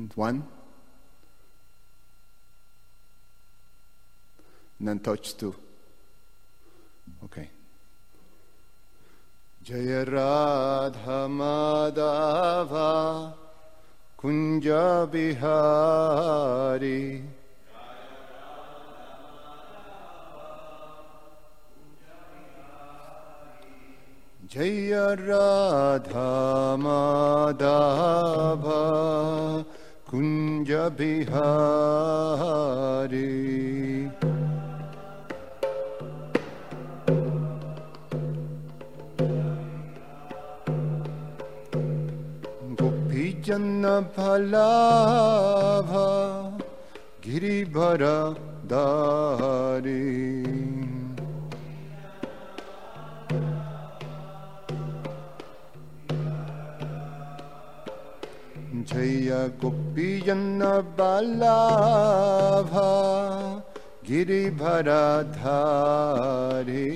One. And then touch two. Okay. Jaya Radha Madhava Kunja Bihari Jaya Radha Madhava Kunja Bihari Gopijana Bhalava Giribhara Dari Jaya Gopijana Bhalava Giribhara Dari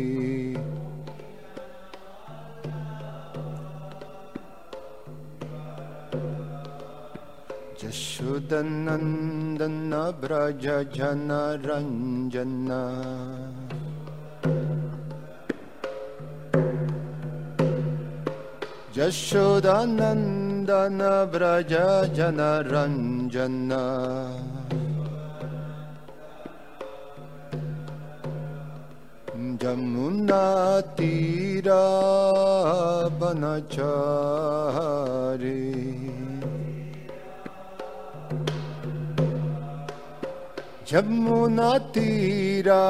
Yashodanandana Braja Jana Ranjana Yashodanandana Braja Jana Ranjana Jamuna Tira Banachari Jamuna Tira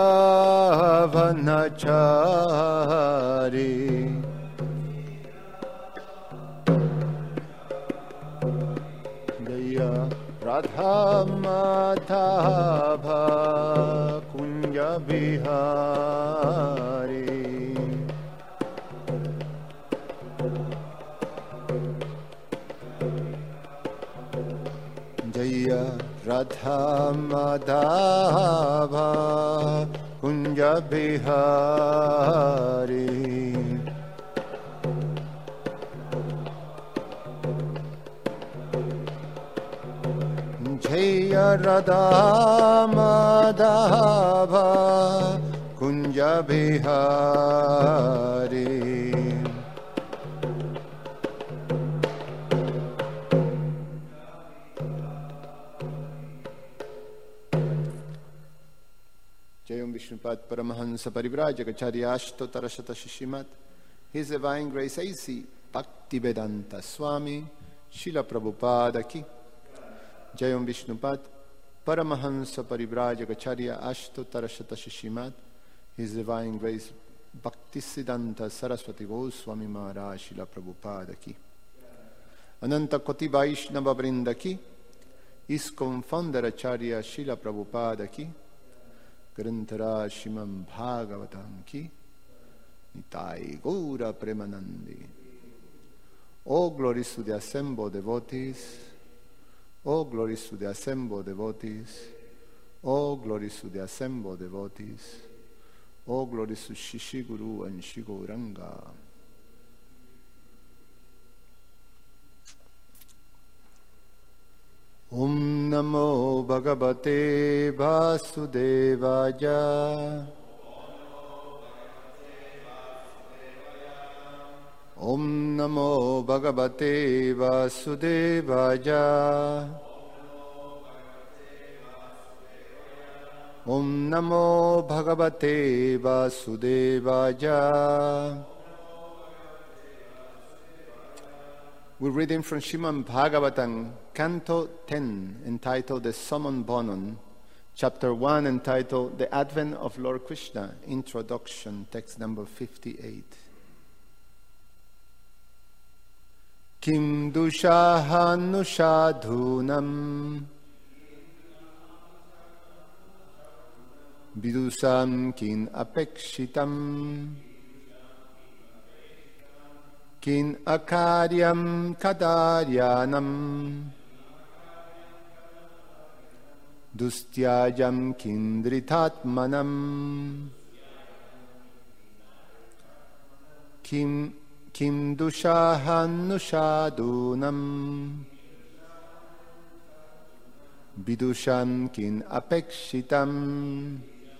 Vanachari Jaya Radha Madhava Kunja Bihari Jaya Radha Madhava Kunja Bihari Jaya Radha Madhava Kunja Bihari Jayam Vishnupad Paramahansa Parivrajagacharya Ashtotara Shata Shishimat His Divine Grace A.C. Bhaktivedanta Swami Srila Prabhupada Ki Jayam Vishnupad Paramahansa Parivrajagacharya Ashtotara Shata Shishimat His Divine Grace Bhaktisiddhanta Saraswati Goswami Maharaj Srila Prabhupada Ki Ananta Koti Vaishnava Vrinda Ki ISKCON Founder Acharya Srila Prabhupada Ki Grantara Shimam Bhagavatam Ki Nitai Gaura Premanandi. All glories to the assembled devotees. All glories to the assembled devotees. All glories to the assembled devotees. All glories to Shishi Guru and Shri Gauranga. Om Namo Bhagavate Vasudevaya. Om Namo Bhagavate Vasudevaya. Om Namo Bhagavate Vasudevaya. We're reading from Srimad Bhagavatam, Canto 10, entitled The Summon Bonon, Chapter 1, entitled The Advent of Lord Krishna, Introduction, text number 58. Kim dushahanushadhunam vidusam kin apekshitam kin akaryam kadaryanam dustyajam kindritatmanam kim dushahanushadunam vidusham kin apekshitam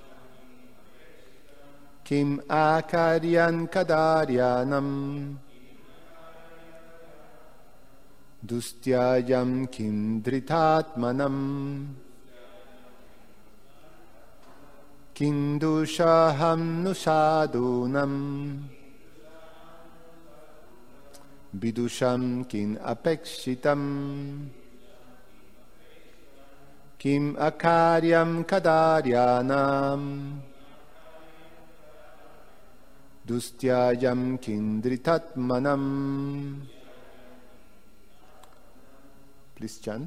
kim akaryan kadaryanam dustyayam kim dhritatmanam kindushaham nusadunam vidusham kin apekshitam kim akaryam kadaryanam dustyayam kindritatmanam. Please chant.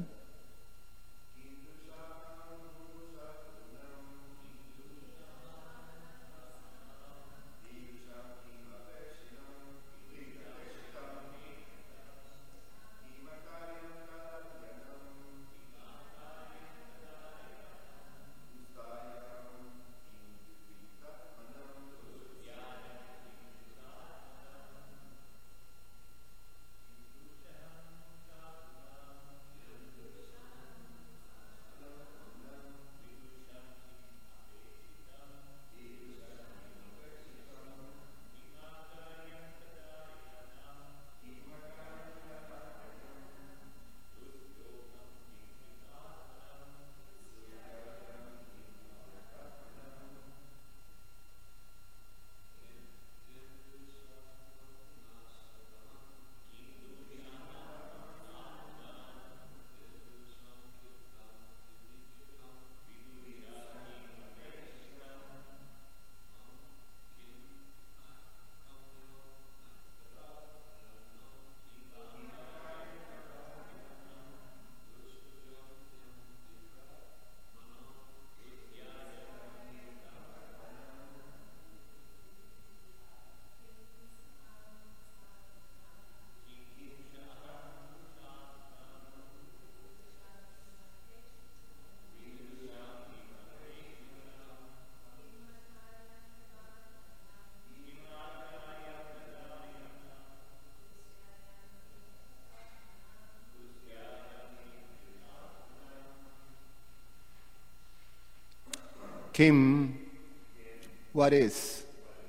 Kim, what is?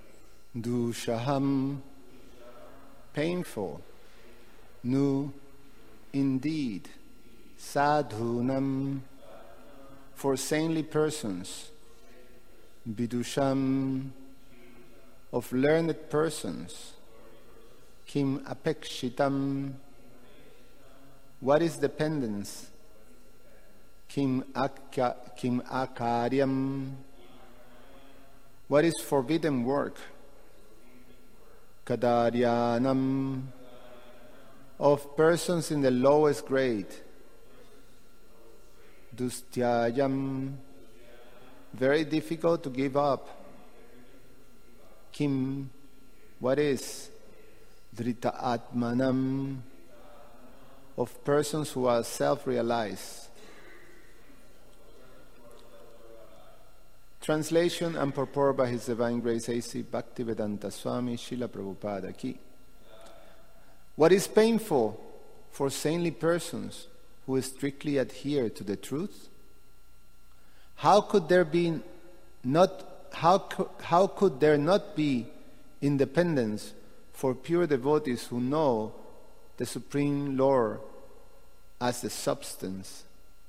Dushaham, painful. Nu, indeed. Sadhunam, for saintly persons. Vidusham, of learned persons. Kim apekshitam, what is dependence? Kim akaryam, what is forbidden work? Kadaryanam, of persons in the lowest grade. Dustyayam, very difficult to give up. Kim, what is? Dhrita atmanam, of persons who are self-realized. Translation and purport by His Divine Grace A.C. Bhaktivedanta Swami Srila Prabhupada Ki. What is painful for saintly persons who strictly adhere to the truth? How could there not be independence for pure devotees who know the Supreme Lord as the substance?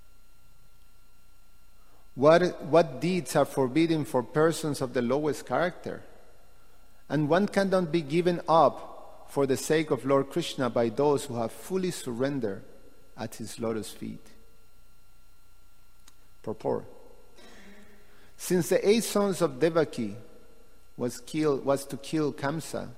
What deeds are forbidden for persons of the lowest character? And one cannot be given up for the sake of Lord Krishna by those who have fully surrendered at His lotus feet. Purport. Since the 8 sons of Devaki was to kill Kamsa,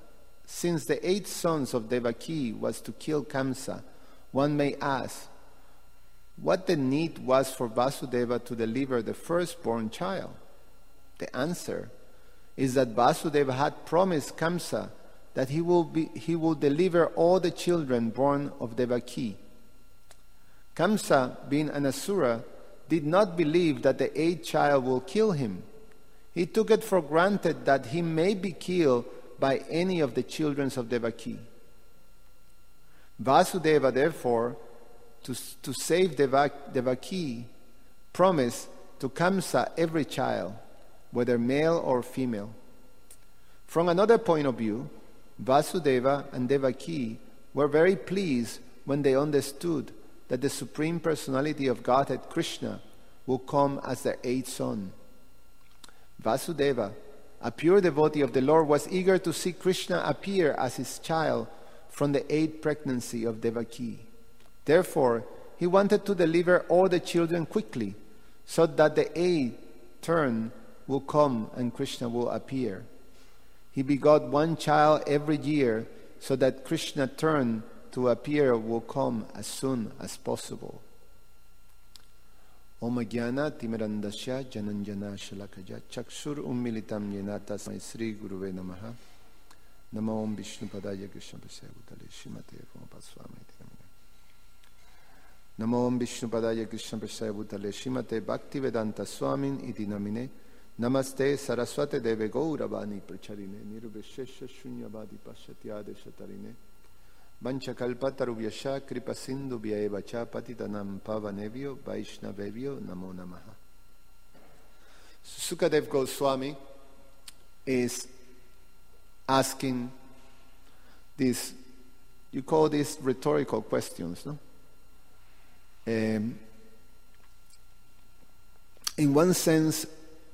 one may ask, what the need was for Vasudeva to deliver the firstborn child? The answer is that Vasudeva had promised Kamsa that he will deliver all the children born of Devaki. Kamsa, being an asura, did not believe that the 8th child will kill him. He took it for granted that he may be killed by any of the children of Devaki. Vasudeva, therefore, to save Devaki, promised to Kamsa every child, whether male or female. From another point of view, Vasudeva and Devaki were very pleased when they understood that the Supreme Personality of Godhead, Krishna, will come as their eighth son. Vasudeva, a pure devotee of the Lord, was eager to see Krishna appear as his child from the eighth pregnancy of Devaki. Therefore, he wanted to deliver all the children quickly, so that the eighth turn will come and Krishna will appear. He begot one child every year, so that Krishna's turn to appear will come as soon as possible. Om Jnana Timirandasya Jananjana Shalakaya Chakshur Ummilitam Yena Tasmai Sri Guruve Namaha. Namo Om Vishnu Padaya Krishna Prasaya Bhutale Srimate Bhaktivinoda Namo Om Vishnu Padaya Krishna Prasaya Bhutale Srimate Bhaktivedanta Swamin Iti Namine Namaste Saraswate Deve Gauravani Pracharine Nirvishesha Shunyavadi Pashatyade Shatarine Vanchakalpatarubhyasha Kripa Sindhu Vyaevacha Patitanam Pavanevyo Vaishnavevyo Namo Namaha. Sukadev Goswami is asking this, you call these rhetorical questions, no? In one sense,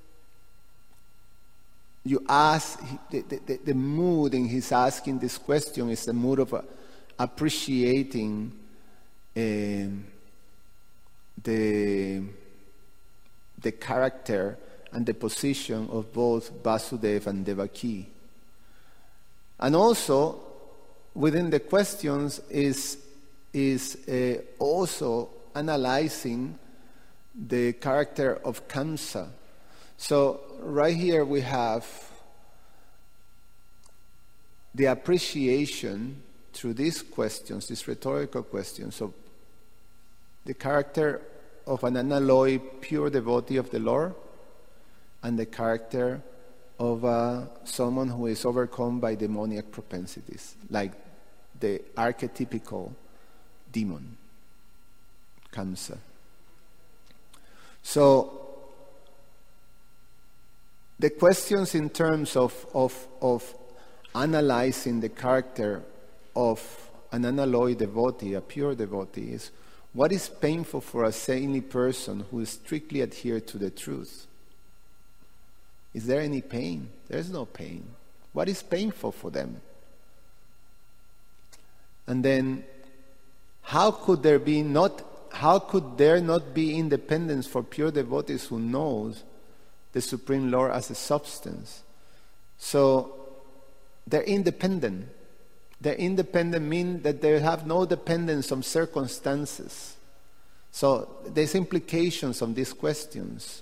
you ask, the mood in his asking this question is the mood of appreciating the character and the position of both Vasudeva and Devaki. And also, within the questions is also analyzing the character of Kamsa. So right here we have the appreciation through these questions, these rhetorical questions, of the character of an unalloyed pure devotee of the Lord and the character of someone who is overcome by demoniac propensities, like the archetypical demon, Kamsa. So the questions in terms of analyzing the character of an unalloyed devotee, a pure devotee, is what is painful for a saintly person who is strictly adhered to the truth? Is there any pain? There's no pain. What is painful for them? And then, how could there not be independence for pure devotees who knows the Supreme Lord as a substance? So they're independent. They're independent means that they have no dependence on circumstances. So there's implications on these questions.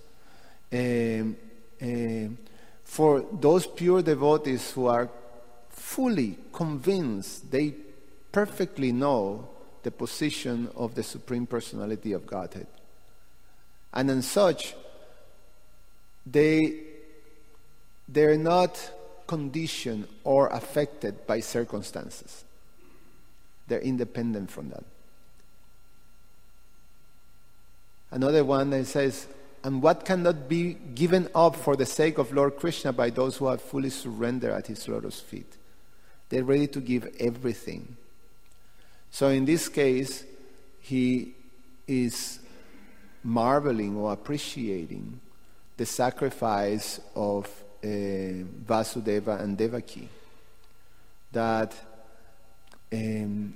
For those pure devotees who are fully convinced, they perfectly know the position of the Supreme Personality of Godhead. And as such, they're not conditioned or affected by circumstances. They're independent from that. Another one that says, and what cannot be given up for the sake of Lord Krishna by those who have fully surrendered at his lotus feet? They're ready to give everything. So in this case, he is marveling or appreciating the sacrifice of Vasudeva and Devaki, that they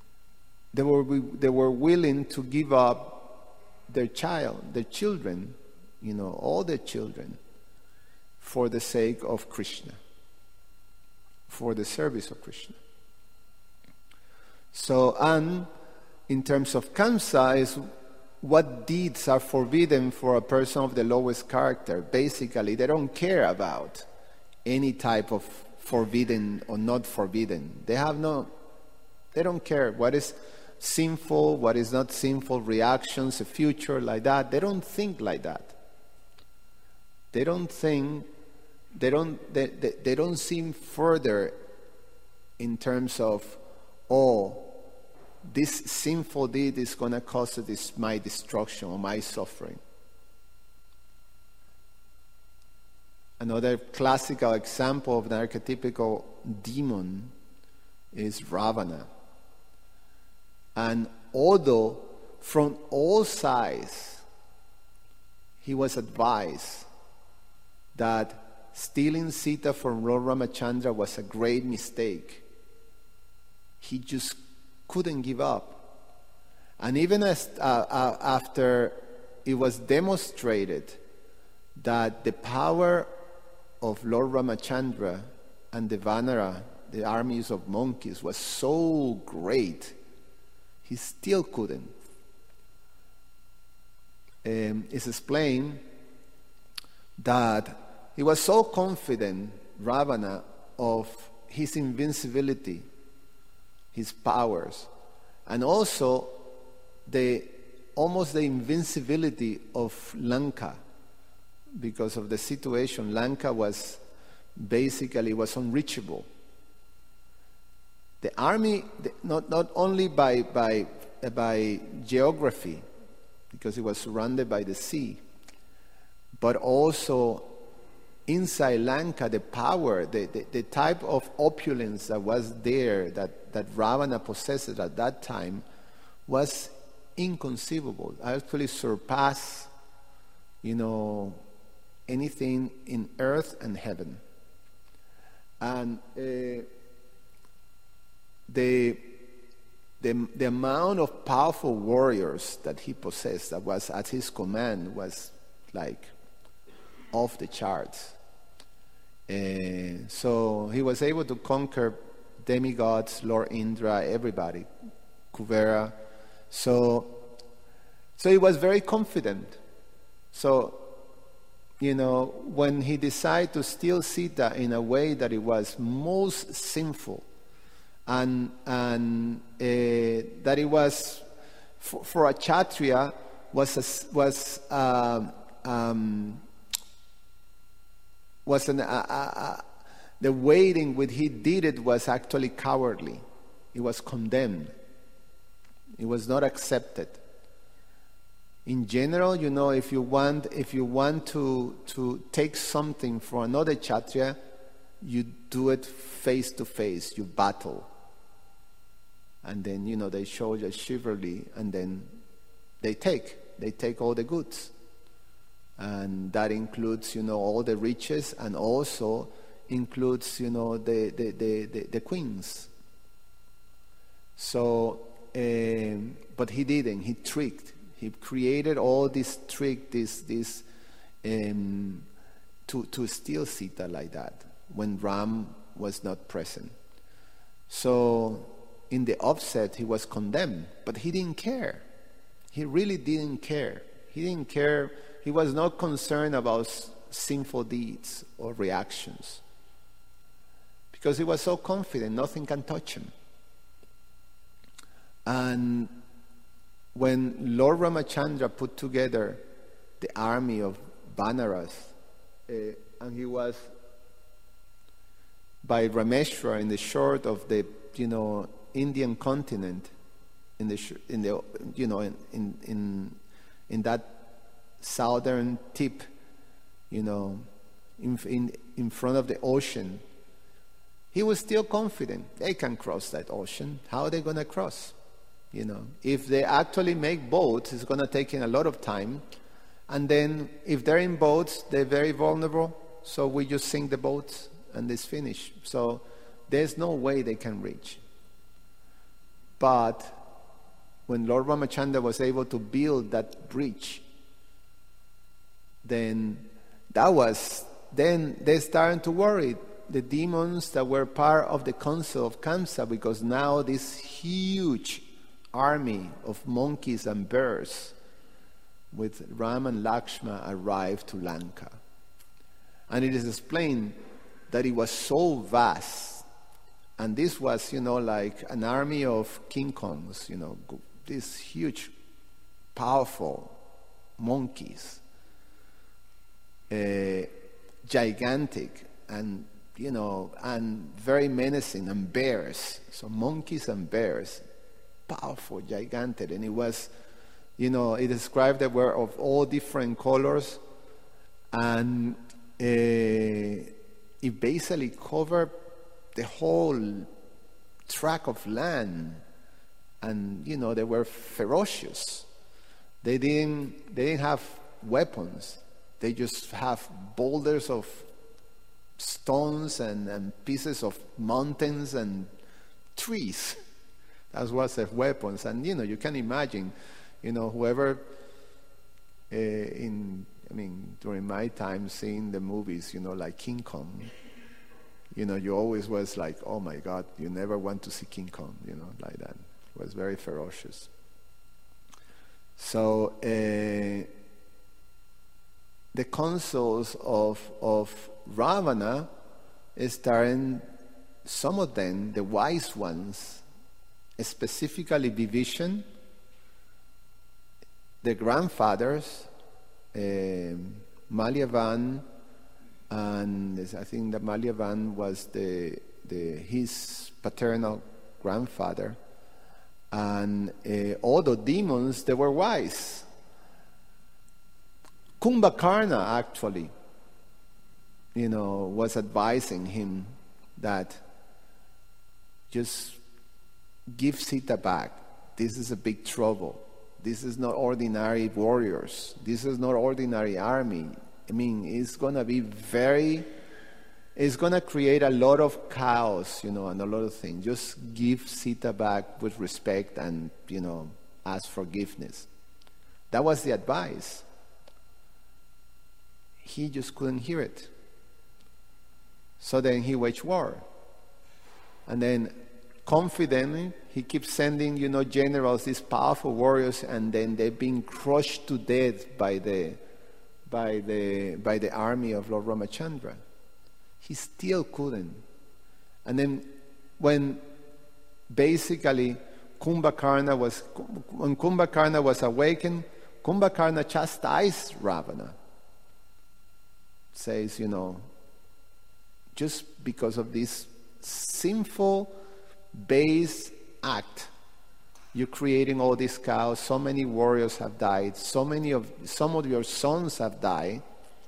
were willing to give up their children, all their children, for the sake of Krishna, for the service of Krishna. So, and in terms of Kamsa, is what deeds are forbidden for a person of the lowest character. Basically, they don't care about any type of forbidden or not forbidden. They don't care what is sinful, what is not sinful, reactions, a future like that. They don't think like that. They don't seem further in terms of, this sinful deed is going to cause my destruction or my suffering. Another classical example of an archetypical demon is Ravana. And although from all sides he was advised that stealing Sita from Lord Ramachandra was a great mistake, he just couldn't give up. And even after it was demonstrated that the power of Lord Ramachandra and the Vanara, the armies of monkeys, was so great, he still couldn't. It's explained that he was so confident, Ravana, of his invincibility, his powers, and also almost the invincibility of Lanka, because of the situation. Lanka was unreachable. The army, not only by geography, because it was surrounded by the sea, but also inside Lanka, the power, the type of opulence that was there, that Ravana possessed at that time, was inconceivable. Actually surpassed, anything in earth and heaven. And the amount of powerful warriors that he possessed, that was at his command, was like off the charts. So he was able to conquer demigods, Lord Indra, everybody, Kuvera. So he was very confident. So, when he decided to steal Sita in a way that it was most sinful, and that it was for a Kshatriya the way in which he did it was actually cowardly. It was condemned. It was not accepted. In general, if you want to take something from another Kshatriya, you do it face to face. You battle, and then they show you chivalry, and then they take all the goods, and that includes all the riches, and also includes the queens. So, but he didn't. He tricked. He created all this trick, to steal Sita like that when Ram was not present. So in the offset, he was condemned, but he didn't care. He really didn't care. He didn't care. He was not concerned about sinful deeds or reactions, because he was so confident nothing can touch him. And when Lord Ramachandra put together the army of Vanaras, and he was by Rameshwar in the shore of the Indian continent, in that southern tip, in front of the ocean, he was still confident they can cross that ocean. How are they going to cross? If they actually make boats, it's going to take in a lot of time. And then if they're in boats, they're very vulnerable. So we just sink the boats and it's finished. So there's no way they can reach. But when Lord Ramachandra was able to build that bridge, then they started to worry, the demons that were part of the council of Kamsa, because now this huge army of monkeys and bears with Ram and Lakshmana arrived to Lanka. And it is explained that it was so vast, and this was, like an army of King Kongs, these huge, powerful monkeys, gigantic, and and very menacing, and bears. So monkeys and bears, powerful, gigantic, and it was, it described that were of all different colors, and it basically covered the whole tract of land, and they were ferocious. They didn't have weapons. They just have boulders of stones and pieces of mountains and trees. That was their weapons. And you can imagine, whoever during my time seeing the movies, like King Kong, you always was like, oh my God, you never want to see King Kong, like that. It was very ferocious. So the consuls of Ravana started, some of them, the wise ones, specifically Vibhishan, the grandfathers, Malyavan, and I think that Malyavan was his paternal grandfather, and all the demons, they were wise. Kumbhakarna actually, was advising him that just give Sita back. This is a big trouble. This is not ordinary warriors. This is not ordinary army. It's going to be it's going to create a lot of chaos, and a lot of things. Just give Sita back with respect and, ask forgiveness. That was the advice. He just couldn't hear it. So then he waged war. And then confidently, he keeps sending, generals, these powerful warriors, and then they've been crushed to death by the army of Lord Ramachandra. He still couldn't. And then when basically Kumbhakarna was awakened, Kumbhakarna chastised Ravana. Says, just because of this sinful, base act, you're creating all this chaos. So many warriors have died. Some of your sons have died.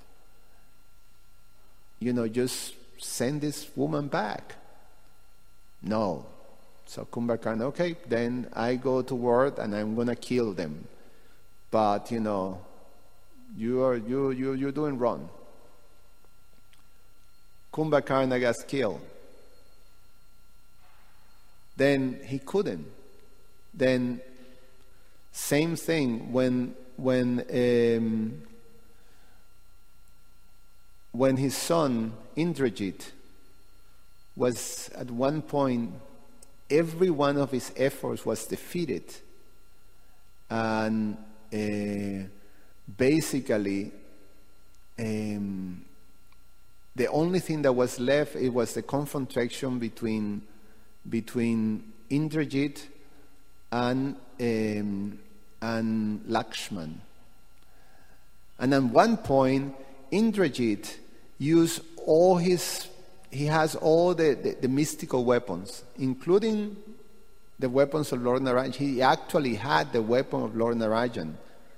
Just send this woman back. No. So Kumbhakarna, okay, then I go to war and I'm gonna kill them. But you're doing wrong. Kumbhakarna gets killed. Then he couldn't. Then same thing when his son Indrajit was at one point, every one of his efforts was defeated, and basically the only thing that was left, it was the confrontation between Indrajit and Lakshman. And at one point, Indrajit used he has all the mystical weapons, including the weapons of Lord Narayan. He actually had the weapon of Lord Narayan.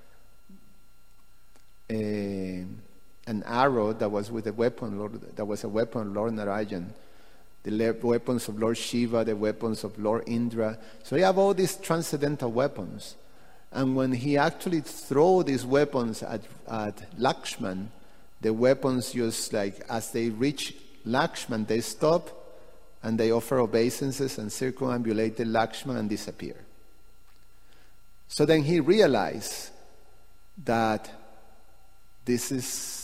An arrow that was with a weapon, that was a weapon of Lord Narayan. The weapons of Lord Shiva, the weapons of Lord Indra. So you have all these transcendental weapons. And when he actually throw these weapons at Lakshman, the weapons just like, as they reach Lakshman, they stop and they offer obeisances and circumambulated Lakshman and disappear. So then he realized that this is,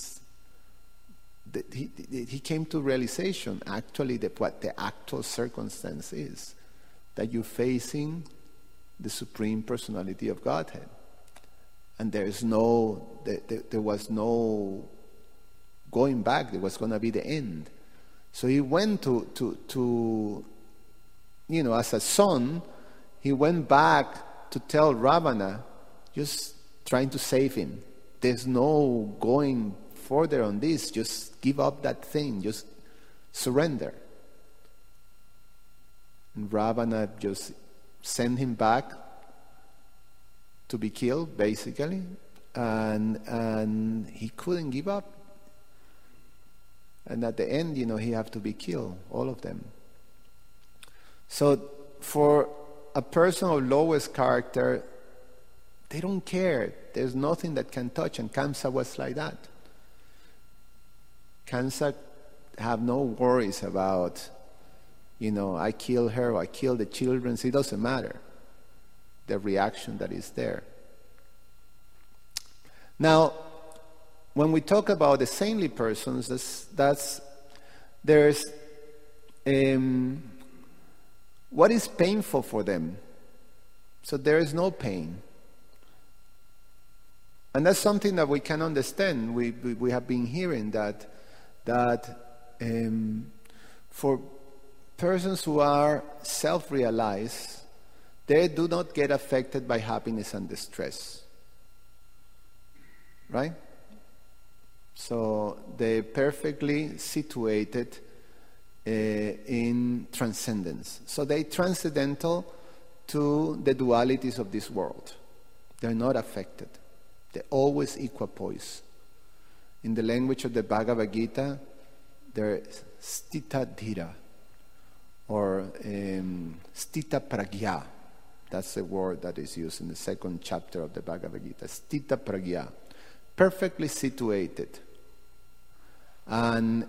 he came to realization actually that what the actual circumstance is, that you're facing the Supreme Personality of Godhead, and there was no going back. There was going to be the end. So he went to as a son, he went back to tell Ravana, just trying to save him. There's no going further on this. Just give up that thing. Just surrender. And Ravana just sent him back to be killed, basically, and he couldn't give up. And at the end, he have to be killed, all of them. So for a person of lowest character, they don't care. There's nothing that can touch, and Kamsa was like that. Kamsa have no worries about, I kill her or I kill the children. So it doesn't matter, the reaction that is there. Now, when we talk about the saintly persons, there's what is painful for them. So there is no pain. And that's something that we can understand. We have been hearing that for persons who are self-realized, they do not get affected by happiness and distress. Right? So they're perfectly situated in transcendence. So they're transcendental to the dualities of this world. They're not affected. They're always equipoise. In the language of the Bhagavad Gita, they're stita dhira, or stita pragya. That's the word that is used in the second chapter of the Bhagavad Gita. Stita pragya. Perfectly situated. And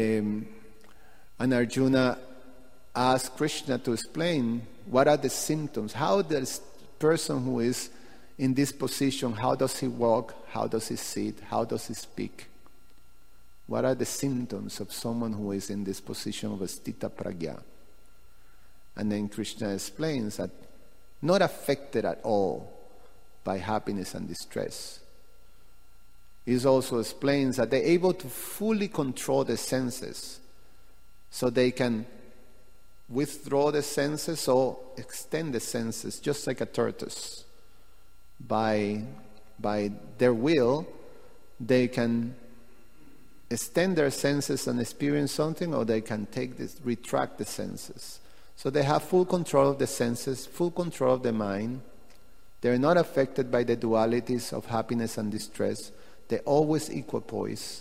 Arjuna asked Krishna to explain what are the symptoms. How does person who is in this position, how does he walk? How does he sit? How does he speak? What are the symptoms of someone who is in this position of a stita pragya? And then Krishna explains that not affected at all by happiness and distress. He also explains that they're able to fully control the senses, so they can withdraw the senses or extend the senses, just like a tortoise. By their will, they can extend their senses and experience something, or they can retract the senses. So they have full control of the senses, full control of the mind. They're not affected by the dualities of happiness and distress. They're always equipoise,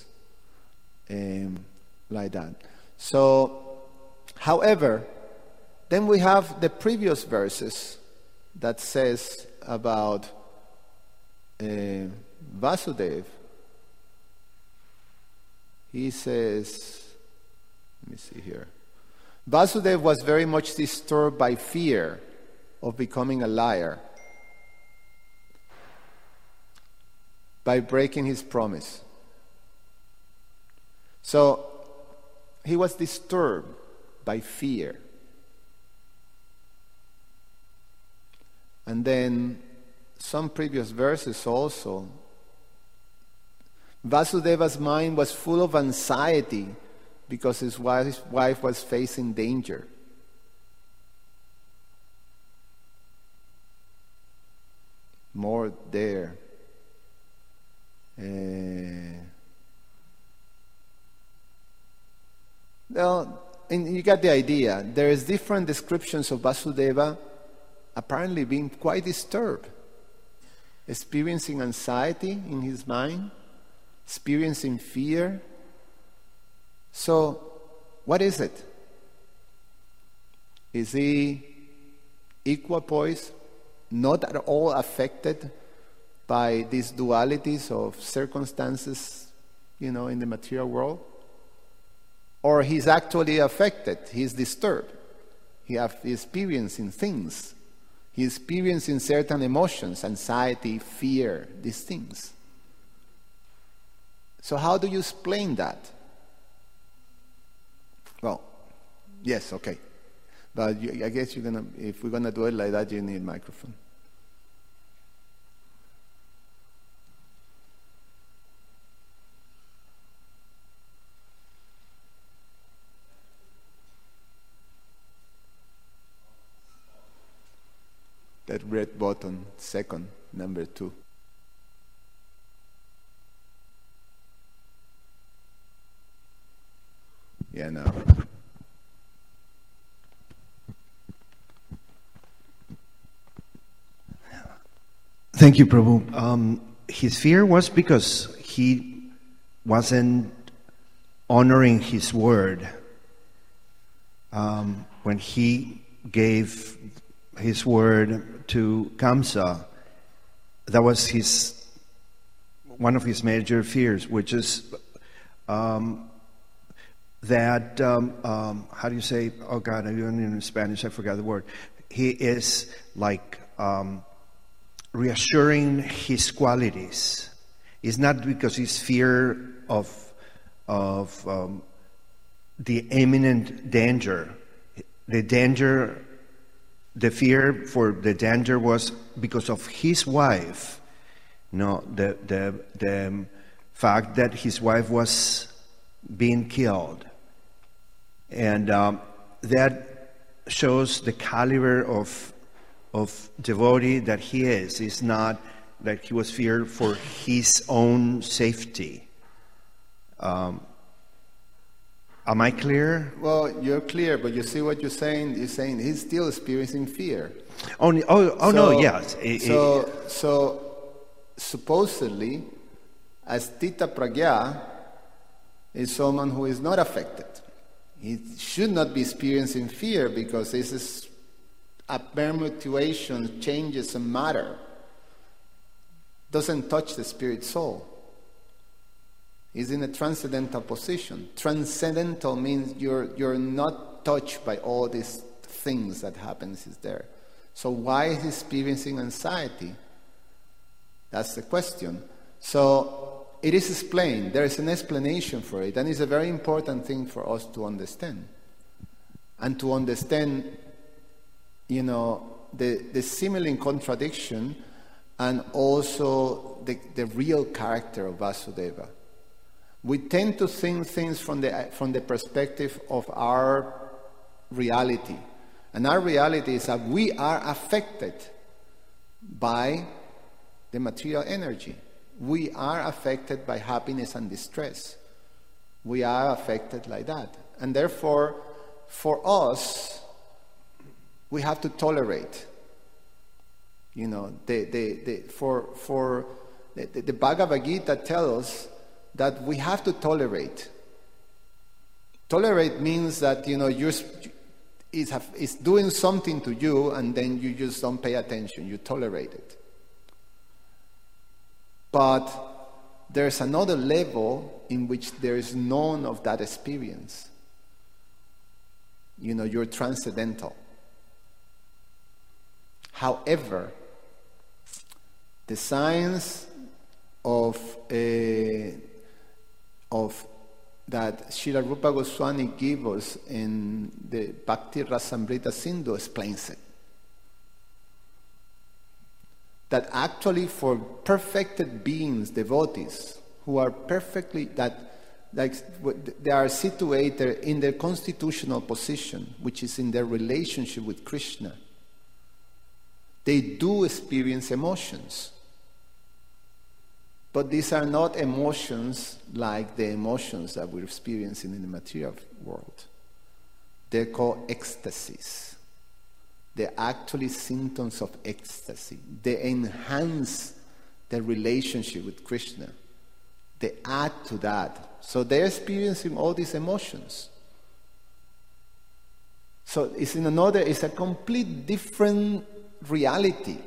like that. So, however, then we have the previous verses that says about Vasudeva. He says, let me see here. Vasudeva was very much disturbed by fear of becoming a liar, by breaking his promise. So he was disturbed by fear. And then some previous verses also, Vasudeva's mind was full of anxiety because his wife was facing danger. More there. Well, and you got the idea. There is different descriptions of Vasudeva apparently being quite disturbed, experiencing anxiety in his mind, experiencing fear. So, what is it? Is he equipoise, not at all affected by these dualities of circumstances, in the material world? Or he's actually affected, he's disturbed. He's experiencing things. He's experiencing certain emotions, anxiety, fear, these things. So how do you explain that? Well, yes, okay. But I guess if we're gonna do it like that, you need a microphone. That red button, second, number 2. Yeah, now. Thank you, Prabhu. His fear was because he wasn't honoring his word. When he gave his word to Kamsa, that was one of his major fears, which is that, how do you say, oh God, even in Spanish, I forgot the word. He is like reassuring his qualities. It's not because he's fear of the imminent danger. The fear for the danger was because of his wife. The fact that his wife was being killed. And that shows the caliber of devotee that he is. It's not that he was feared for his own safety. Am I clear? Well, you're clear, but you see what you're saying? You're saying he's still experiencing fear. No, yes. So supposedly, Astita Pragya is someone who is not affected. He should not be experiencing fear because this is a permutation, changes in matter. Doesn't touch the spirit soul. He's in a transcendental position. Transcendental means you're not touched by all these things that happens is there. So why is he experiencing anxiety? That's the question. So it is explained. There is an explanation for it, and it's a very important thing for us to understand. And to understand, the seeming contradiction and also the real character of Vasudeva. We tend to think things from the perspective of our reality. And our reality is that we are affected by the material energy. We are affected by happiness and distress. We are affected like that. And therefore, for us, we have to tolerate. The Bhagavad Gita tells us that we have to tolerate. Tolerate means that, it's doing something to you and then you just don't pay attention. You tolerate it. But there's another level in which there is none of that experience. You're transcendental. However, the science of that Srila Rupa Goswami gives us in the Bhakti Rasamrita Sindhu explains it. That actually for perfected beings, devotees, who are perfectly, they are situated in their constitutional position, which is in their relationship with Krishna, they do experience emotions. But these are not emotions like the emotions that we're experiencing in the material world. They're called ecstasies. They're actually symptoms of ecstasy. They enhance the relationship with Krishna. They add to that. So they're experiencing all these emotions. So it's a complete different reality.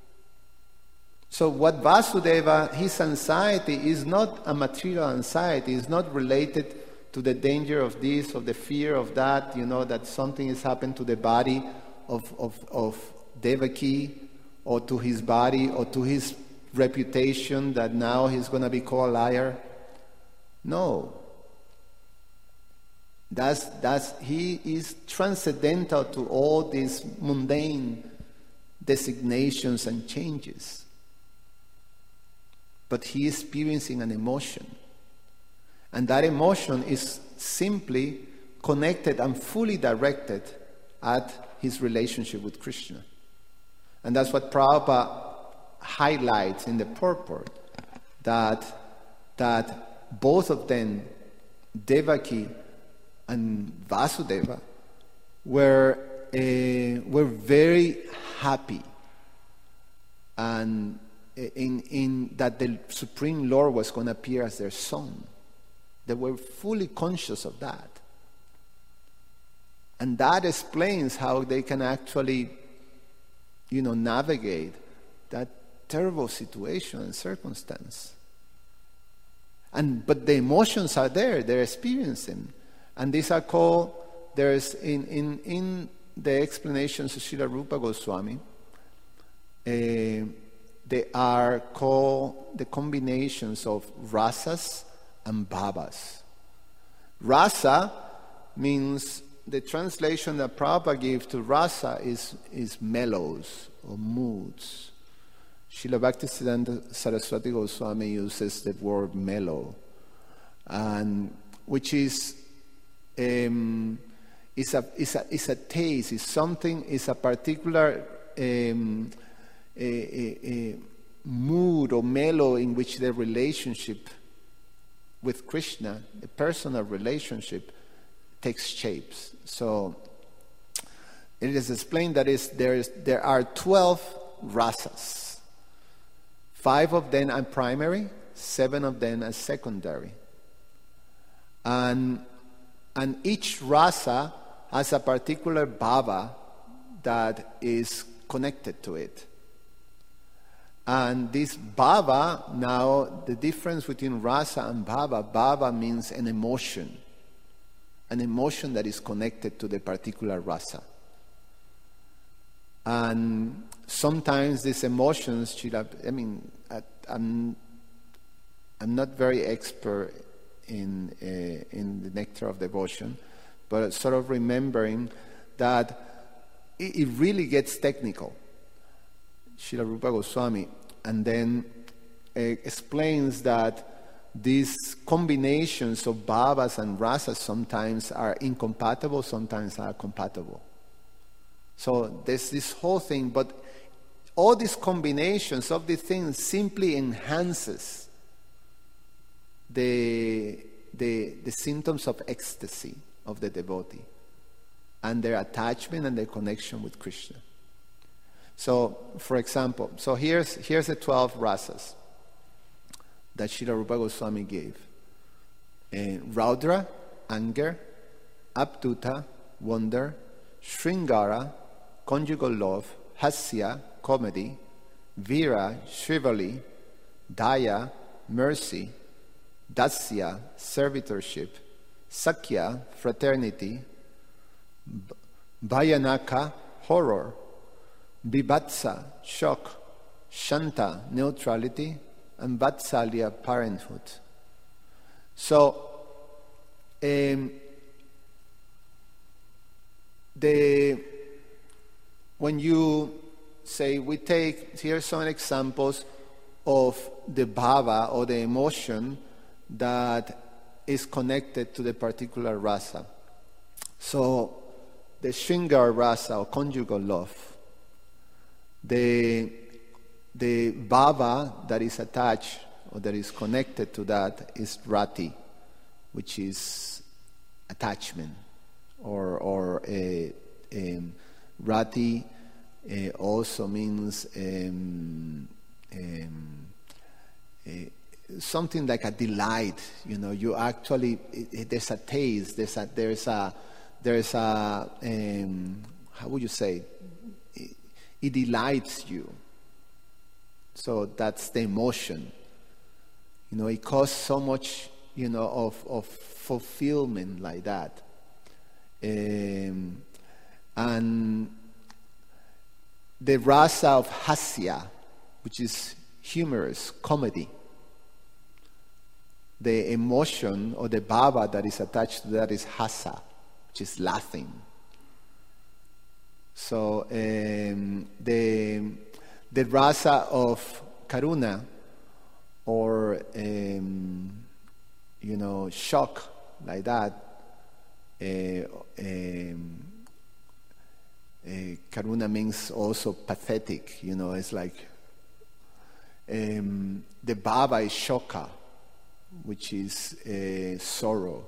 So what Vasudeva, his anxiety is not a material anxiety, is not related to the danger of this, or the fear of that, that something has happened to the body of Devaki, or to his body, or to his reputation that now he's going to be called a liar. No. He is transcendental to all these mundane designations and changes. But he is experiencing an emotion. And that emotion is simply connected and fully directed at his relationship with Krishna. And that's what Prabhupada highlights in the purport, that both of them, Devaki and Vasudeva, were very happy and in that the Supreme Lord was going to appear as their son. They were fully conscious of that. And that explains how they can actually, navigate that terrible situation and circumstance. But the emotions are there, they're experiencing. And these are called, there's in the explanations of Srila Rupa Goswami, they are called the combinations of rasas and bhavas. Rasa means, the translation that Prabhupada gives to rasa is mellows or moods. Srila Bhaktisiddhanta Saraswati Goswami uses the word mellow, and which is a taste, is something, is a particular a mood or mellow in which the relationship with Krishna, the personal relationship, takes shapes. So it is explained that there are 12 rasas. 5 of them are primary, 7 of them are secondary. And each rasa has a particular bhava that is connected to it. And this bhava, now the difference between rasa and bhava means an emotion that is connected to the particular rasa. And sometimes these emotions, I'm not very expert in the nectar of devotion, but sort of remembering that it really gets technical. Srila Rupa Goswami, and then explains that these combinations of bhavas and rasas sometimes are incompatible, sometimes are compatible. So there's this whole thing, but all these combinations of these things simply enhances the symptoms of ecstasy of the devotee and their attachment and their connection with Krishna. So, for example, here's the 12 rasas that Srila Rupa Goswami gave. Raudra, anger; Abduta, wonder; Sringara, conjugal love; Hasya, comedy; Vira, chivalry; Daya, mercy; Dasya, servitorship; Sakya, fraternity; Bhayanaka, horror; Bibhatsa, shock; Shanta, neutrality; and Vatsalya, parenthood. So, when you say, here's some examples of the bhava or the emotion that is connected to the particular rasa. So, the Shringar rasa or conjugal love, the bhava that is attached or that is connected to that is rati, which is attachment, or rati also means something like a delight. You actually, there's a taste, there's a how would you say? It delights you. So that's the emotion. It causes so much, of fulfillment like that. And the rasa of hasya, which is humorous, comedy. The emotion or the bhava that is attached to that is hasa, which is laughing. So the rasa of karuna, or shock like that. Karuna means also pathetic. It's like the bhava is shoka, which is sorrow.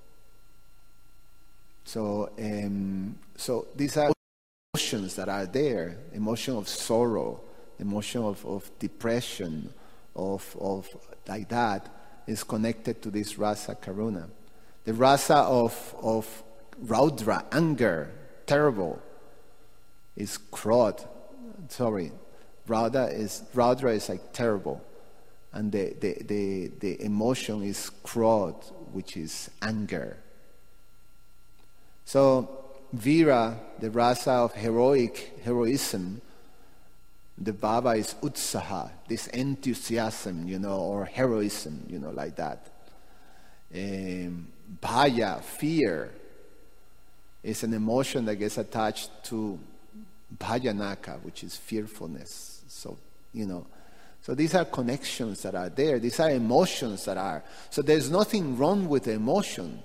So these are emotions that are there: emotion of sorrow, emotion of depression, of like that, is connected to this rasa karuna. The rasa of raudra, anger, terrible, is krod. Sorry, raudra is like terrible, and the emotion is krod, which is anger. So vira, the rasa of heroism, the bhava is utsaha, this enthusiasm, or heroism, like that. Bhaya, fear, is an emotion that gets attached to bhajanaka, which is fearfulness. So, so these are connections that are there. These are emotions that are. So there's nothing wrong with the emotion.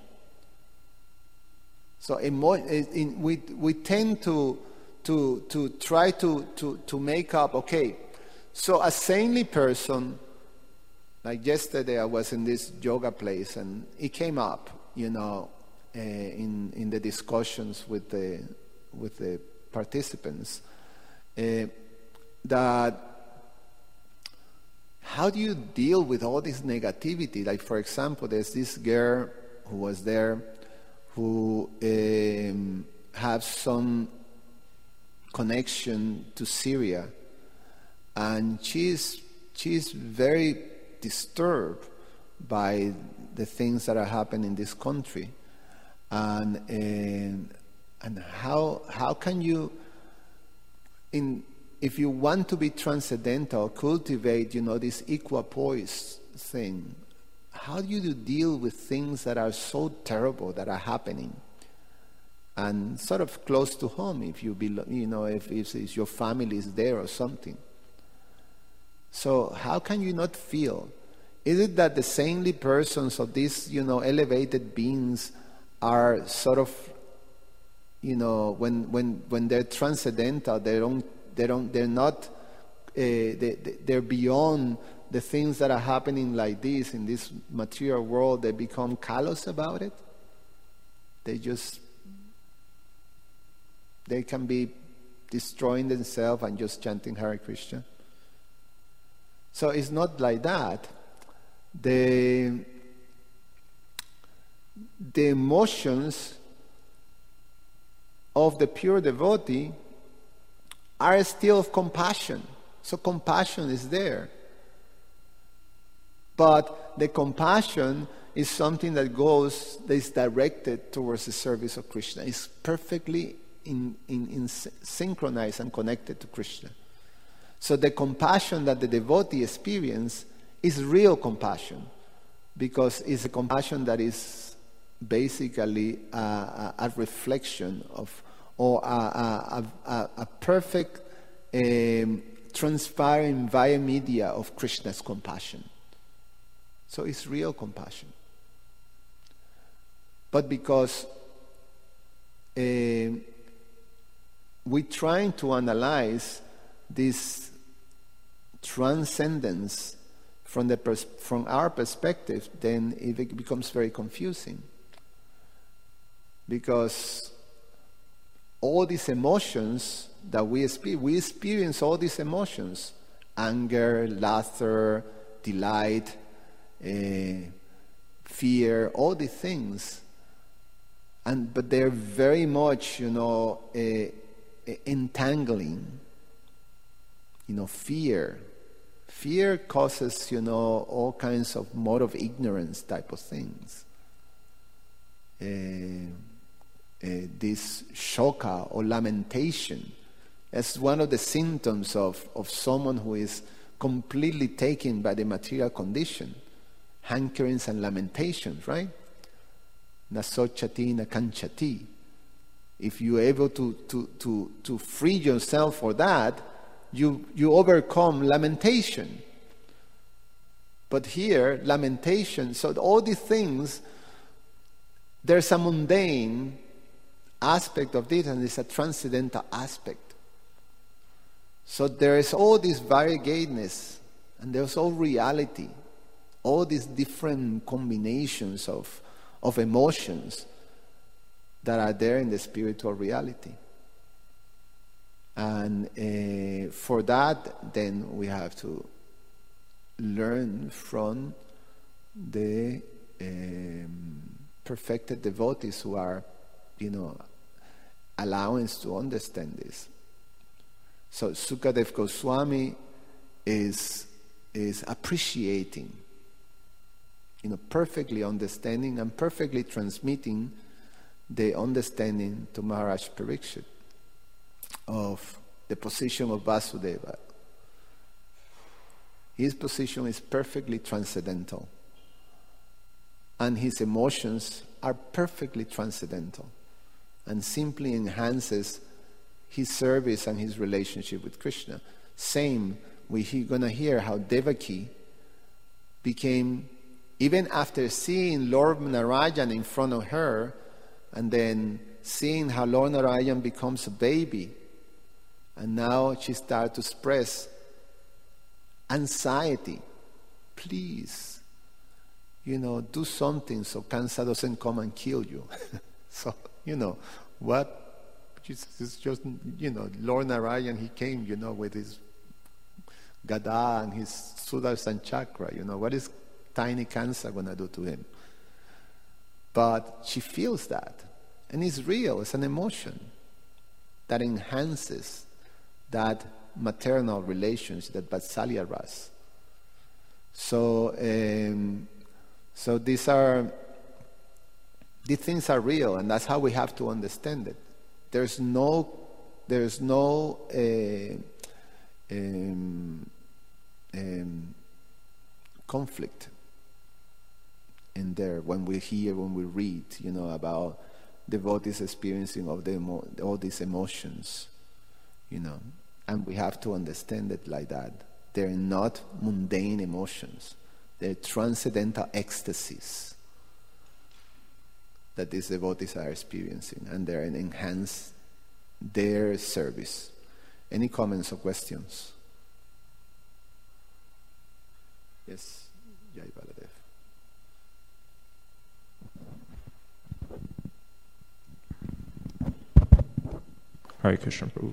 So we tend to try to make up, okay, so a saintly person, like yesterday I was in this yoga place and it came up, in the discussions with the participants, that how do you deal with all this negativity? Like, for example, there's this girl who was there who has some connection to Syria, and she's very disturbed by the things that are happening in this country, and how can you, if you want to be transcendental, cultivate this equipoise thing. How do you deal with things that are so terrible that are happening? And sort of close to home, if you if your family is there or something. So how can you not feel? Is it that the saintly persons of these, elevated beings are sort of, when they're transcendental, they're beyond the things that are happening like this in this material world. They become callous about it. They can be destroying themselves and just chanting Hare Krishna. So it's not like that. The emotions of the pure devotee are still of compassion. So compassion is there. But the compassion is something that is directed towards the service of Krishna. It's perfectly synchronized and connected to Krishna. So the compassion that the devotee experiences is real compassion, because it's a compassion that is basically a reflection of, or a perfect transpiring via media of Krishna's compassion. So it's real compassion. But because we're trying to analyze this transcendence from our perspective, then it becomes very confusing. Because all these emotions that we experience all these emotions: anger, laughter, delight, fear, all these things. But they're very much, entangling. Fear. Fear causes, all kinds of mode of ignorance type of things. This shoka or lamentation is one of the symptoms of someone who is completely taken by the material condition. Hankerings and lamentations, right? Nasochati nakanchati. If you're able to free yourself for that, you overcome lamentation. But here, lamentation, so all these things, there's a mundane aspect of this and there's a transcendental aspect. So there is all this variegatedness and there's all reality, all these different combinations of emotions that are there in the spiritual reality. And for that, then we have to learn from the perfected devotees who are, allowing us to understand this. So Sukadev Goswami is appreciating, perfectly understanding and perfectly transmitting the understanding to Maharaj Parikshit of the position of Vasudeva. His position is perfectly transcendental, and his emotions are perfectly transcendental, and simply enhances his service and his relationship with Krishna. Same, we're going to hear how Devaki became, even after seeing Lord Narayan in front of her, and then seeing how Lord Narayan becomes a baby, and now she started to express anxiety. Please, do something so cancer doesn't come and kill you. So, what? It's just, Lord Narayan, he came, with his Gada and his Sudarshan Chakra. What is tiny cancer going to do to him? But she feels that. And it's real. It's an emotion that enhances that maternal relationship, that Vatsalya Ras. So these things are real, and that's how we have to understand it. There's no conflict in there when we read, about devotees experiencing of all these emotions, and we have to understand it like that. They're not mundane emotions. They're transcendental ecstasies that these devotees are experiencing, and they're enhance their service. Any comments or questions? Yes, Jai Baladev. Hare Krishna, Prabhu.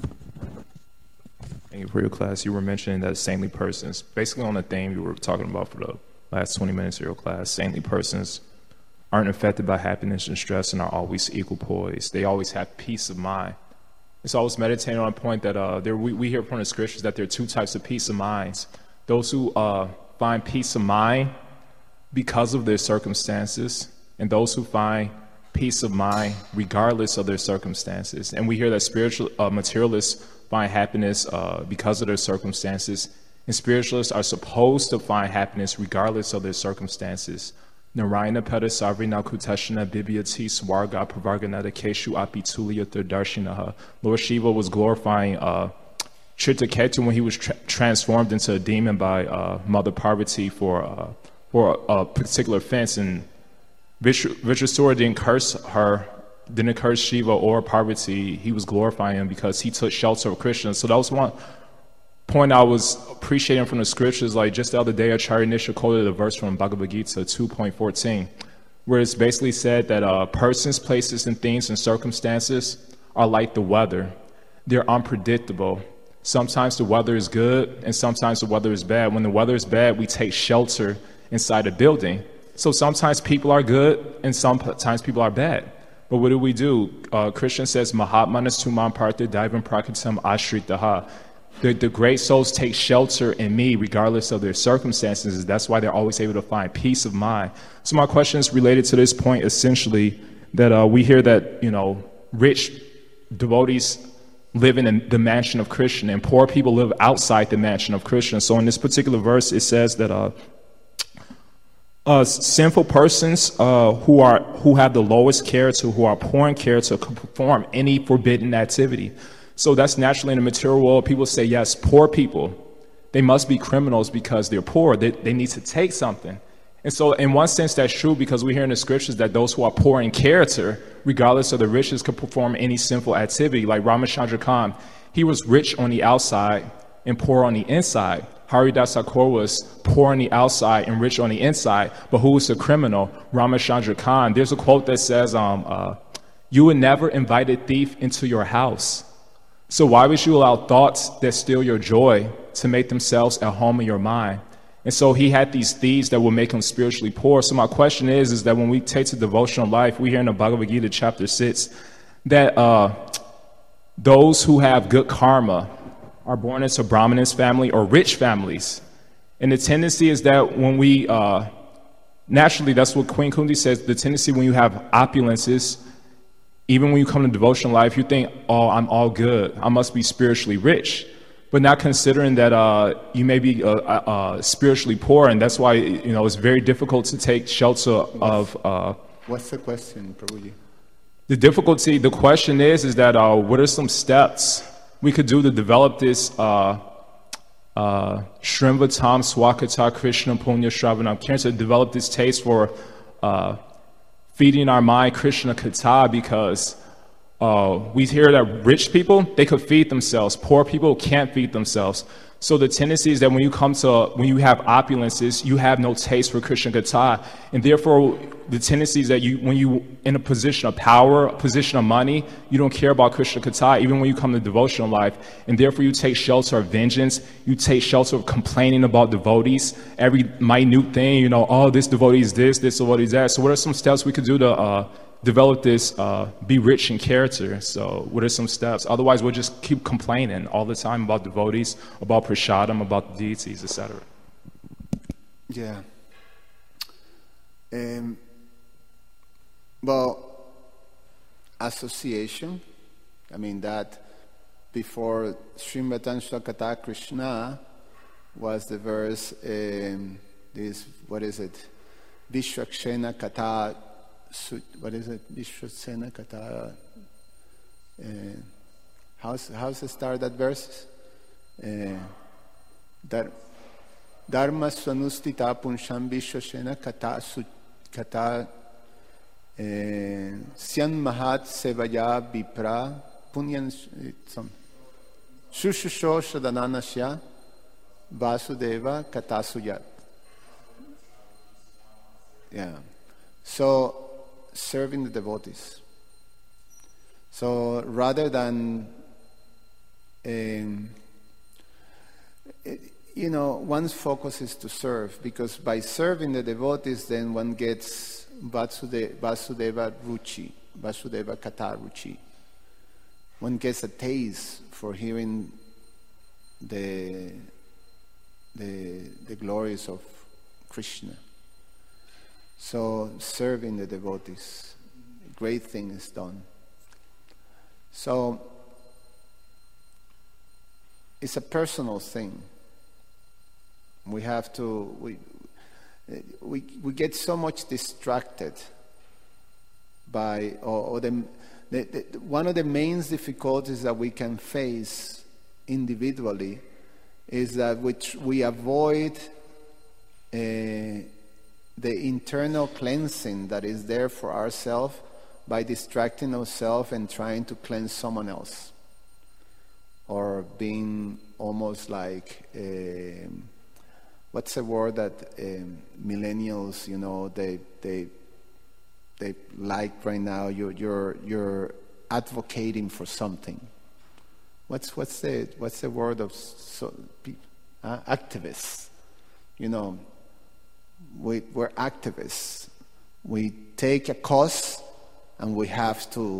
Thank you for your class. You were mentioning that saintly persons, basically on the theme you were talking about for the last 20 minutes of your class, saintly persons aren't affected by happiness and stress and are always equal poised. They always have peace of mind. It's always meditating on a point that we hear from the scriptures that there are two types of peace of minds. Those who find peace of mind because of their circumstances, and those who find peace of mind regardless of their circumstances. And we hear that spiritual materialists find happiness because of their circumstances, and spiritualists are supposed to find happiness regardless of their circumstances. Narayana Pada Savrina Kutashana Bibhyati Swarga Pravarganata Keshu Apituliya Darshinaha. Lord Shiva was glorifying Chitraketu when he was transformed into a demon by Mother Parvati for a particular offense, and Vitrasura didn't curse Shiva or Parvati. He was glorifying him because he took shelter of Krishna. So that was one point I was appreciating from the scriptures. Like just the other day, Acharya Nisha quoted a verse from Bhagavad Gita 2.14, where it's basically said that persons, places, and things and circumstances are like the weather. They're unpredictable. Sometimes the weather is good and sometimes the weather is bad. When the weather is bad, we take shelter inside a building. So sometimes people are good and sometimes people are bad. But what do? Krishna says, Mahatmanas tumam partha daivam prakritam ashritaha. The great souls take shelter in me regardless of their circumstances. That's why they're always able to find peace of mind. So my question is related to this point, essentially, that we hear that, rich devotees live in the mansion of Krishna and poor people live outside the mansion of Krishna. So in this particular verse, it says that sinful persons who have the lowest character, who are poor in character, can perform any forbidden activity. So that's naturally in the material world. People say, yes, poor people, they must be criminals because they're poor. They need to take something. And so in one sense, that's true because we hear in the scriptures that those who are poor in character, regardless of the riches, could perform any sinful activity. Like Ramachandra Khan, he was rich on the outside and poor on the inside. Haridas Thakur was poor on the outside and rich on the inside, but who was the criminal? Ramachandra Khan. There's a quote that says, you would never invite a thief into your house. So why would you allow thoughts that steal your joy to make themselves at home in your mind? And so he had these thieves that would make him spiritually poor. So my question is that when we take to devotional life, we hear in the Bhagavad Gita chapter 6 that those who have good karma are born into Brahmanas family or rich families. And the tendency is that when we, naturally, that's what Queen Kunti says, the tendency when you have opulences, even when you come to devotional life, you think, oh, I'm all good. I must be spiritually rich. But not considering that you may be spiritually poor, and that's why it's very difficult to take shelter of. What's the question, Prabhuji? The question is that what are some steps we could do to develop this Shrimvatam Swakata Krishna Punya Shravanam Kirtan, to develop this taste for feeding our mind Krishna Katha, because we hear that rich people, they could feed themselves. Poor people can't feed themselves. So the tendency is that when you have opulences, you have no taste for Krishna Katha. And therefore, the tendency is that when you in a position of power, a position of money, you don't care about Krishna Katha, even when you come to devotional life. And therefore, you take shelter of vengeance. You take shelter of complaining about devotees. Every minute thing, oh, this devotee is this devotee is that. So what are some steps we could do to develop this, be rich in character? So what are some steps? Otherwise, we'll just keep complaining all the time about devotees, about prasadam, about the deities, etc. Yeah. Well, association, that before Srimvatan Swakata Krishna was the verse, Vishwakshena Katha, Vishwasena Katha. How's the start that verse? Dharma Swanustita Punsham Vishwasena Katha Syan Mahat Sevaya Vipra Punyan Shushusho Shadananasya Vasudeva Katasuyat. Yeah. So, serving the devotees. So rather than, one's focus is to serve, because by serving the devotees, then one gets Vasudeva Ruchi, Vasudeva Katha Ruchi. One gets a taste for hearing the glories of Krishna. So serving the devotees, great thing is done. So it's a personal thing. We have to, we get so much distracted by, one of the main difficulties that we can face individually is that we avoid the internal cleansing that is there for ourselves by distracting ourselves and trying to cleanse someone else, or being almost like what's the word that millennials they like right now? You're advocating for something. What's the word of activists? We're activists. We take a cause and we have to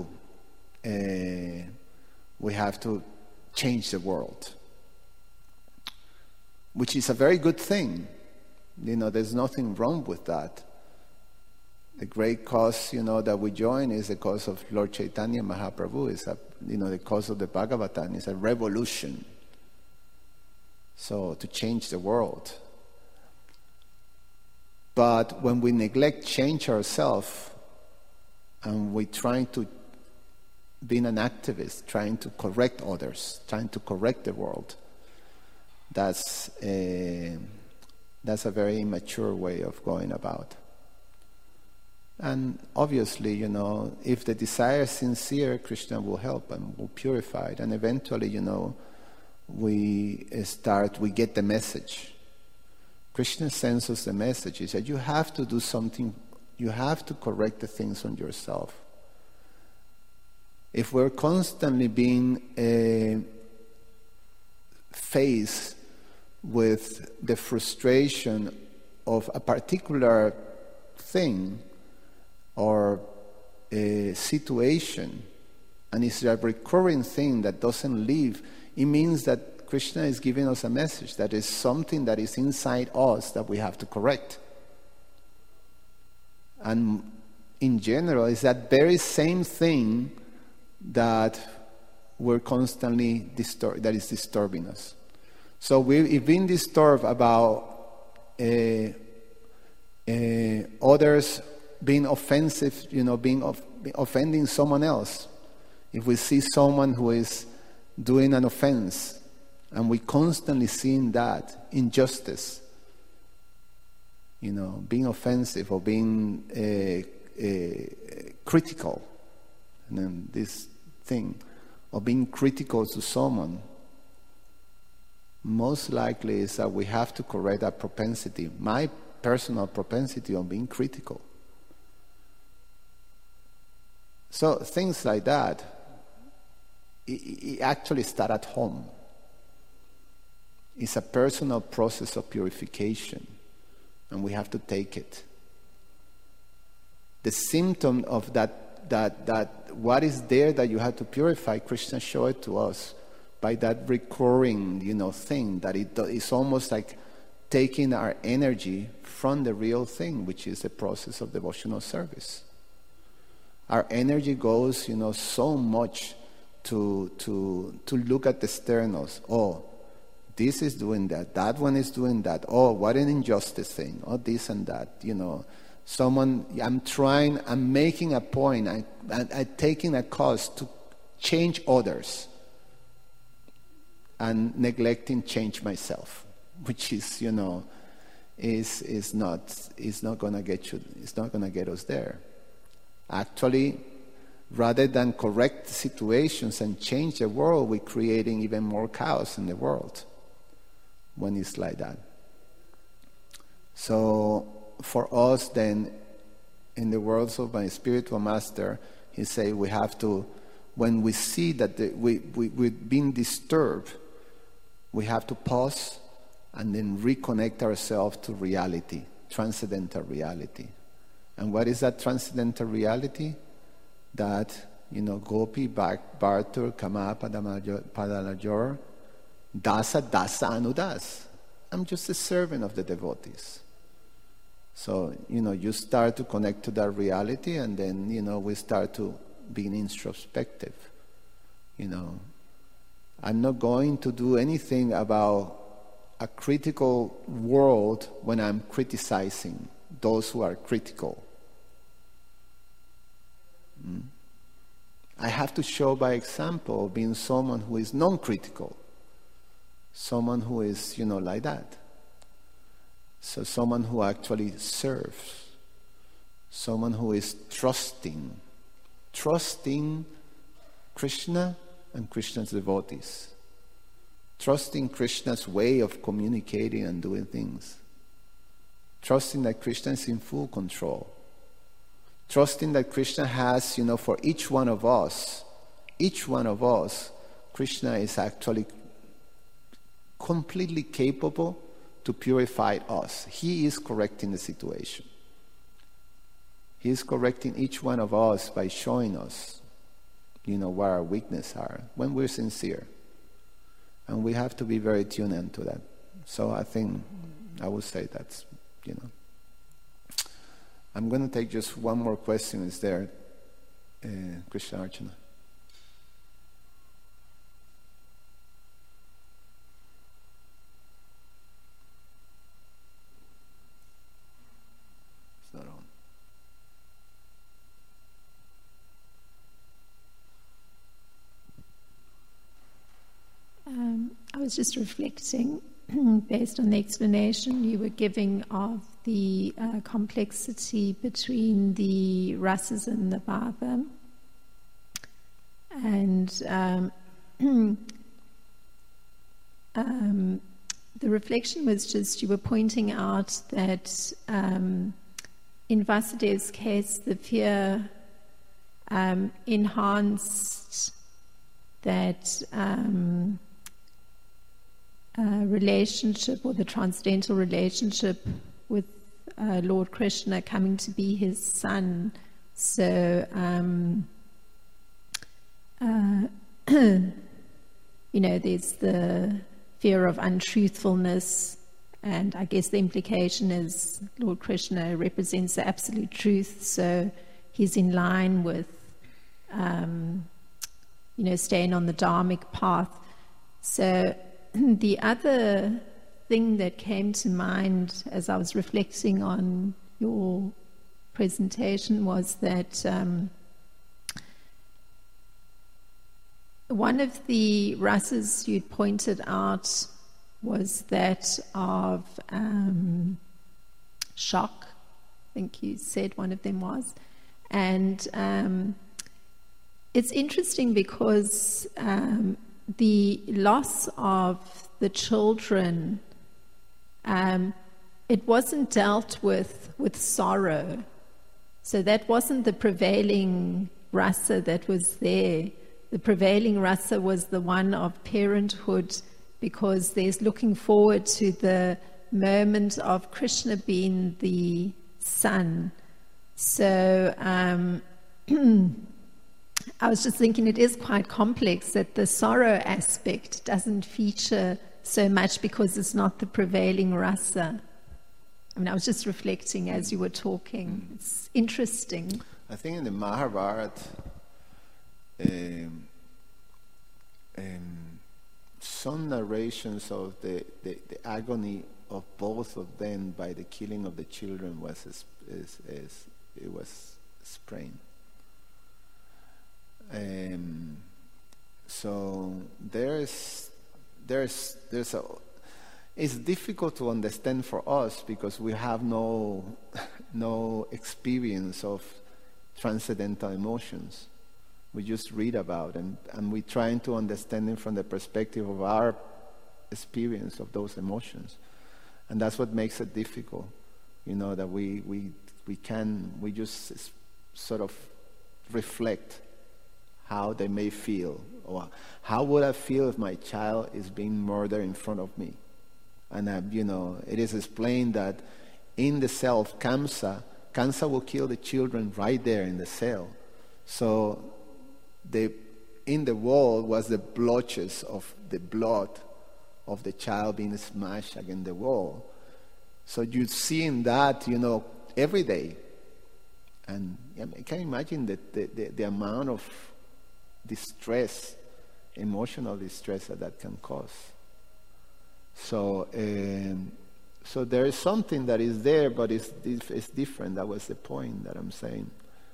change the world, which is a very good thing. There's nothing wrong with that. The great cause, that we join is the cause of Lord Chaitanya Mahaprabhu. Is the cause of the Bhagavatam. It's a revolution. So to change the world. But when we neglect change ourselves, and we're trying to be an activist, trying to correct others, trying to correct the world, that's a very immature way of going about. And obviously, if the desire is sincere, Krishna will help and will purify it. And eventually, we get the message. Krishna sends us the message. He said, you have to do something. You have to correct the things on yourself. If we're constantly being faced with the frustration of a particular thing or a situation, and it's a recurring thing that doesn't leave, it means that Krishna is giving us a message that is something that is inside us that we have to correct. And in general, it's that very same thing that we're constantly that is disturbing us. So we've been disturbed about others being offensive, offending someone else. If we see someone who is doing an offense, and we constantly seeing that injustice, being offensive or being critical, and then this thing of being critical to someone, most likely is that we have to correct that propensity, my personal propensity on being critical. So things like that, it actually start at home. It's a personal process of purification, and we have to take it. The symptom of that what is there that you have to purify, Krishna showed it to us by that recurring, thing that it's almost like taking our energy from the real thing, which is the process of devotional service. Our energy goes, so much to look at the externals. Oh, this is doing that. That one is doing that. Oh, what an injustice thing. Oh, this and that. I'm making a point. I'm taking a cause to change others and neglecting change myself, which is, is not going to get you. It's not going to get us there. Actually, rather than correct situations and change the world, we're creating even more chaos in the world when it's like that. So for us then, in the words of my spiritual master, he said we have to, when we see that we've been disturbed, we have to pause and then reconnect ourselves to reality, transcendental reality. And what is that transcendental reality? That, Gopi, Bhartur, Kama, Padalajor, Dasa, Anudas. I'm just a servant of the devotees. So, you start to connect to that reality, and then, we start to be introspective. I'm not going to do anything about a critical world when I'm criticizing those who are critical. I have to show by example being someone who is non-critical, someone who is, like that. So someone who actually serves, someone who is trusting Krishna and Krishna's devotees, trusting Krishna's way of communicating and doing things, trusting that Krishna is in full control, trusting that Krishna has, for each one of us, Krishna is actually completely capable to purify us. He is correcting the situation. He is correcting each one of us by showing us, where our weaknesses are, when we're sincere. And we have to be very tuned into that. So I think I would say that's, I'm going to take just one more question. Is there, Krishna Archana? It's not on. I was just reflecting, based on the explanation you were giving of the complexity between the rasas and the bhava. And the reflection was just, you were pointing out that in Vasudev's case, the fear enhanced that relationship or the transcendental relationship with Lord Krishna coming to be his son. So, there's the fear of untruthfulness, and I guess the implication is Lord Krishna represents the absolute truth, so he's in line with, staying on the dharmic path. So the other thing that came to mind as I was reflecting on your presentation was that one of the rasas you pointed out was that of shock. I think you said one of them was. And it's interesting because the loss of the children, it wasn't dealt with sorrow. So that wasn't the prevailing rasa that was there. The prevailing rasa was the one of parenthood, because there's looking forward to the moment of Krishna being the son. So I was just thinking it is quite complex that the sorrow aspect doesn't feature so much because it's not the prevailing rasa. I mean, I was just reflecting as you were talking. It's interesting. I think in the Mahabharata, some narrations of the agony of both of them by the killing of the children was it was sprained. So there's a. It's difficult to understand for us because we have no experience of transcendental emotions. We just read about and we're trying to understand them from the perspective of our experience of those emotions, and that's what makes it difficult. That we just sort of reflect how they may feel, or how would I feel if my child is being murdered in front of me. And it is explained that in the cell of Kamsa will kill the children right there in the cell. So in the wall was the blotches of the blood of the child being smashed against the wall. So you're seeing that, every day. And I can imagine the amount of distress, emotional distress that can cause. So there is something that is there, but it's different. That was the point that I'm saying.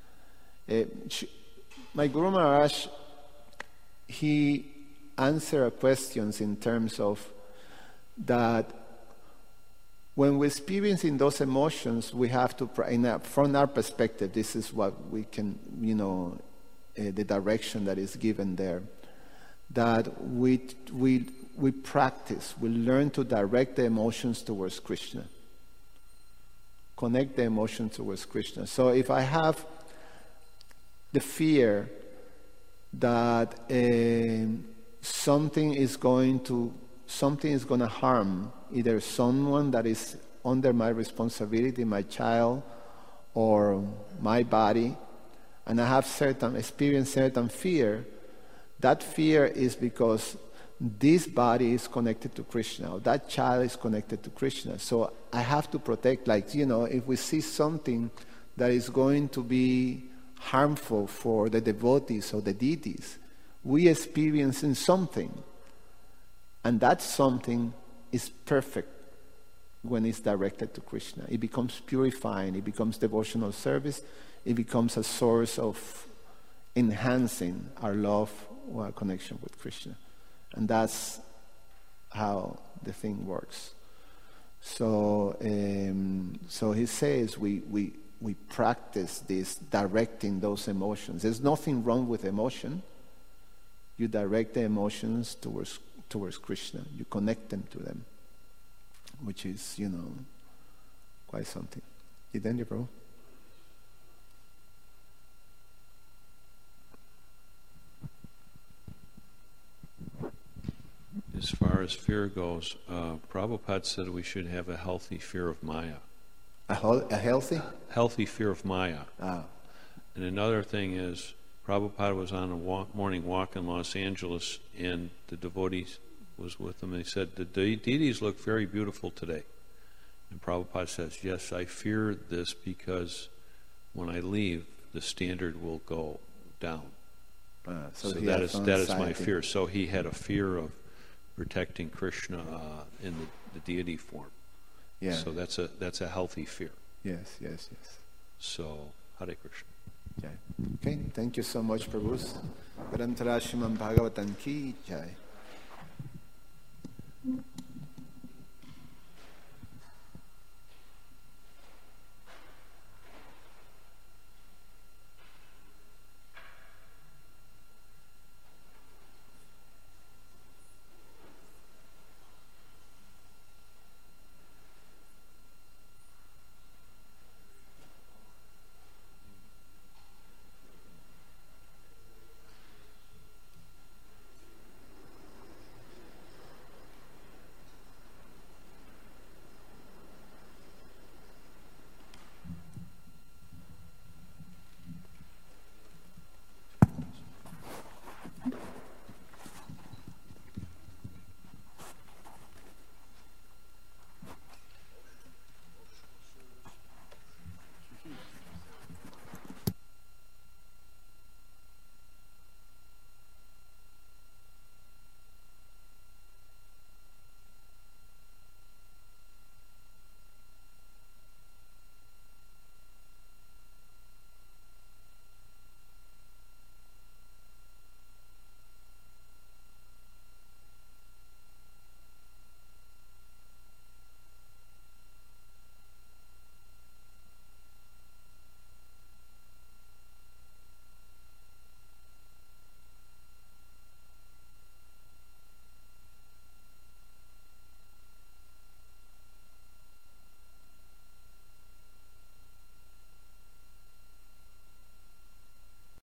My Guru Maharaj, he answered questions in terms of that when we're experiencing those emotions, we have to, from our perspective, this is what we can, the direction that is given there, that we practice, we learn to direct the emotions towards Krishna. Connect the emotions towards Krishna. So if I have the fear that something is going to harm either someone that is under my responsibility, my child, or my body, and I have experienced certain fear, that fear is because this body is connected to Krishna, or that child is connected to Krishna. So I have to protect, if we see something that is going to be harmful for the devotees or the deities, we experiencing something. And that something is perfect when it's directed to Krishna. It becomes purifying, it becomes devotional service, it becomes a source of enhancing our love or our connection with Krishna. And that's how the thing works. So he says we practice this, directing those emotions. There's nothing wrong with emotion. You direct the emotions towards Krishna. You connect them to them, which is, quite something. Jitendra Prabhu? As far as fear goes, Prabhupada said we should have a healthy fear of Maya. A healthy? Healthy fear of Maya. Ah. And another thing is, Prabhupada was on a morning walk in Los Angeles, and the devotees was with him, and he said, the deities look very beautiful today. And Prabhupada says, yes, I fear this because when I leave, the standard will go down. So that is my fear. So he had a fear of protecting Krishna in the deity form. Yeah. So that's a healthy fear. Yes. So Hare Krishna. Okay, thank you so much, Prabhu. Parantara Srimad Bhagavatam ki jai.